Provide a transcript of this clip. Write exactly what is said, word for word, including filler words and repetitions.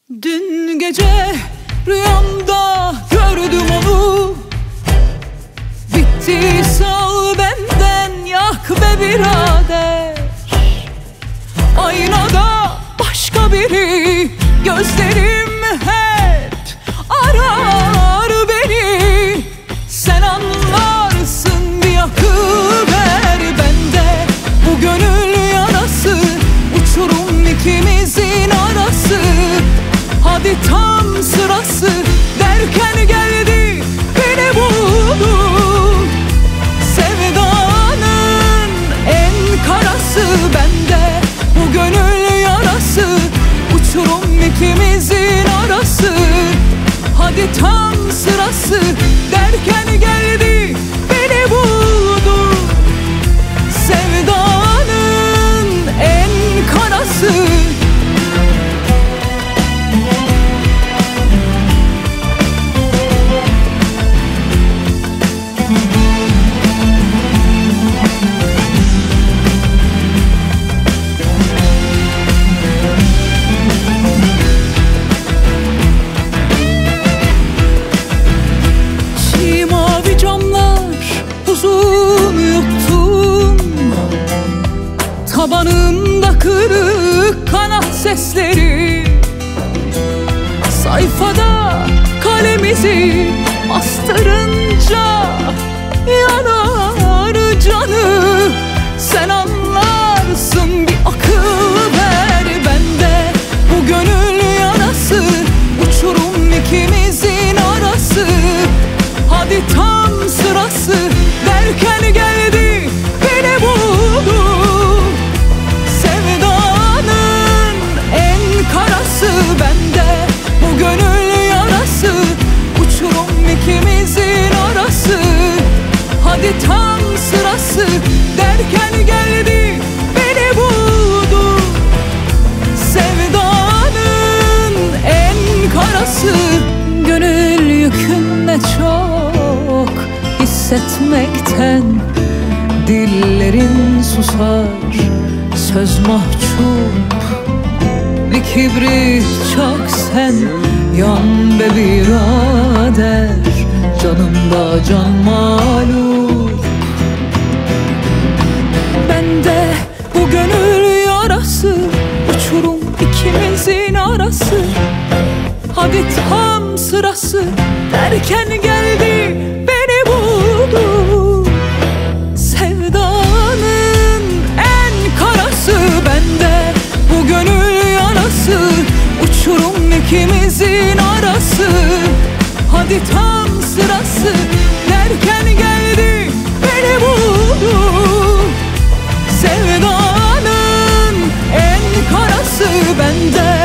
Dün gece rüyamda gördüm onu. Bitti sal benden, yak be birader. Aynada başka biri, gözlerim hep arar beni. Sen anlarsın, bir yakıver bende bu gönül yarası. Uçurum ikimizin arası, hadi tam sırası derken geldi beni buldu. Sevdanın en karası bende bu gönül yarası. Uçurum ikimizin arası, hadi tam sırası derken geldi beni buldu. Sevdanın en karası. Tabanımda kırık kanat sesleri, sayfada kalemizi bastırınca yanar canı. Sen anlarsın, bir akıl ver bende bu gönül yarası. Uçurum ikimizin arası, hadi tam sırası derken geldi beni buldu. Bende bu gönül yarası, uçurum ikimizin arası, hadi tam sırası derken geldi beni buldu. Sevdanın en karası. Gönül yükün ne çok hissetmekten, dillerin susar söz mahcup. Bir kibrit çok sen, yan be birader, canımda can mağlup. Bende bu gönül yarası, uçurum ikimizin arası, hadi tam sırası derken geldi beni buldu. Sevdanın en karası bende bu gönül yarası. Uçurum ikimizin arası, hadi tam sırası derken geldi beni buldu. Sevdanın en karası bende